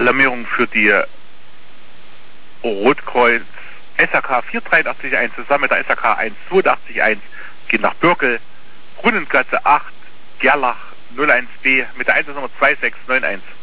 Alarmierung für die Rotkreuz SAK 4881 zusammen mit der SAK 1881 geht nach Bürkel, Brunnenplatze 8, Gerlach 01B mit der Einsatznummer 2691.